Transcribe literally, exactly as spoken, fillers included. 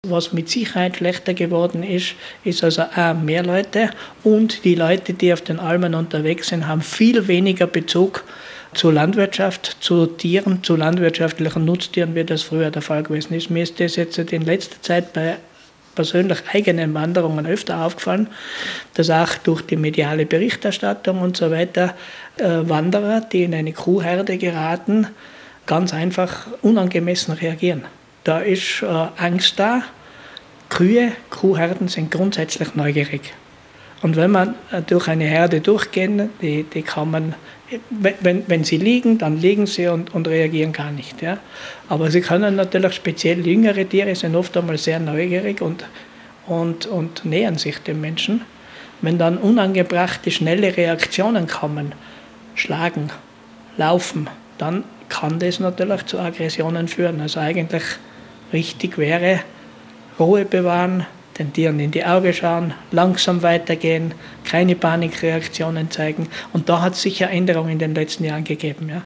Was mit Sicherheit schlechter geworden ist, ist also auch mehr Leute, und die Leute, die auf den Almen unterwegs sind, haben viel weniger Bezug zur Landwirtschaft, zu Tieren, zu landwirtschaftlichen Nutztieren, wie das früher der Fall gewesen ist. Mir ist das jetzt in letzter Zeit bei persönlich eigenen Wanderungen öfter aufgefallen, dass auch durch die mediale Berichterstattung und so weiter äh, Wanderer, die in eine Kuhherde geraten, ganz einfach unangemessen reagieren. Da ist äh, Angst da. Kühe, Kuhherden sind grundsätzlich neugierig. Und wenn man äh, durch eine Herde durchgehen, die, die kann man, wenn, wenn sie liegen, dann liegen sie und, und reagieren gar nicht. Ja. Aber sie können natürlich, speziell jüngere Tiere, sind oft einmal sehr neugierig und, und, und nähern sich dem Menschen. Wenn dann unangebrachte, schnelle Reaktionen kommen, schlagen, laufen, dann kann das natürlich zu Aggressionen führen. Also eigentlich richtig wäre, Ruhe bewahren, den Tieren in die Augen schauen, langsam weitergehen, keine Panikreaktionen zeigen. Und da hat es sicher Änderungen in den letzten Jahren gegeben. Ja.